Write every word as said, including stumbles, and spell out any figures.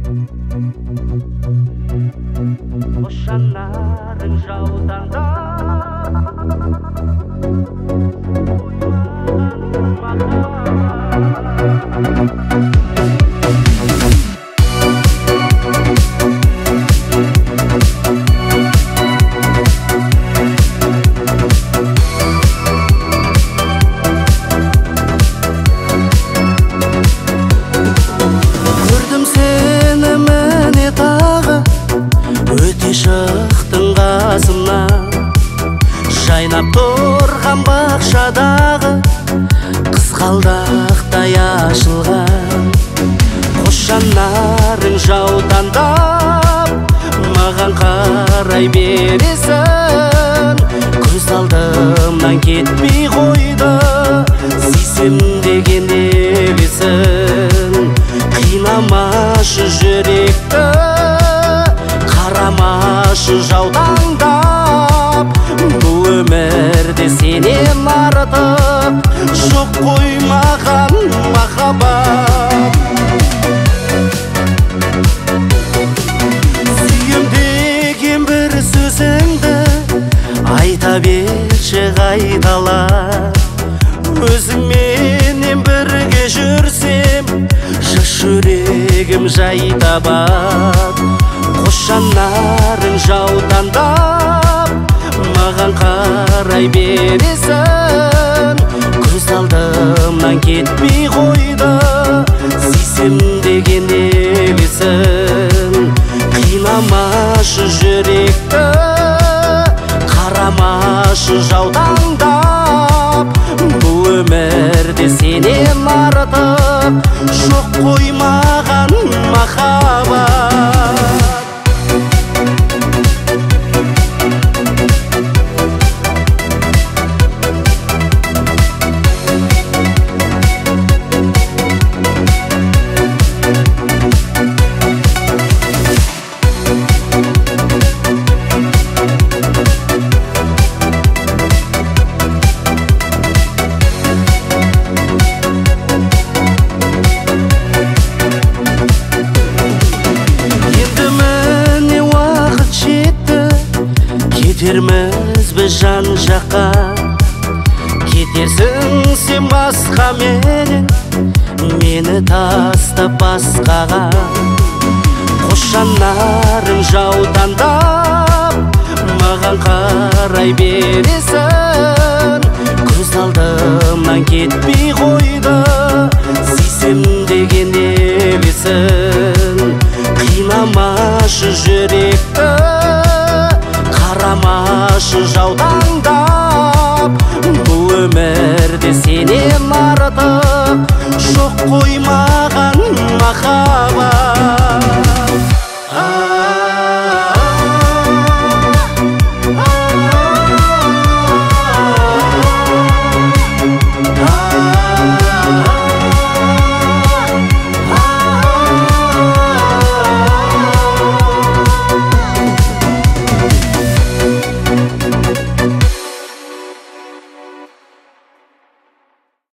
Boşanların жаутаңда Көрдім сені міне тағы өте шықтың қасымна, жайнап тұрған бақшадағы қызғалдақтай ашылған. Қос жанарың жаутаңдап маған қарай бересің, көз алдымнан кетпей қойды сүйсем деген елесің. Қинамашы жүректі, қарамашы жаутаңдап, бұл өмірде сенен артық жоқ қой маған махаббат. Сүйем деген бір сөзіңді айта берші қайталап, өзіңменен бірге жүрсем жас жүрегім жай табад. Қос жанарың жаутаңдап маған қарай бересің, көз алдымнан кетпей қойды сүйсем деген елесің. Қинамашы жүректі, қарамашы жаутаңдап, бұл өмірде сенен артық жоқ қой маған махаббат. Кетерміз біз жан жаққа, кетерсің сен басқа менен, мені тастап басқаға. Қос жанарың жаутаңдап маған қарай бересің, көз алдымнан кетпей қойды сүйсем деген елесің. Қинамашы жүректі, қарамашы жаутаңдап, бұл өмірде сенен артық жоқ қой маған махаббат.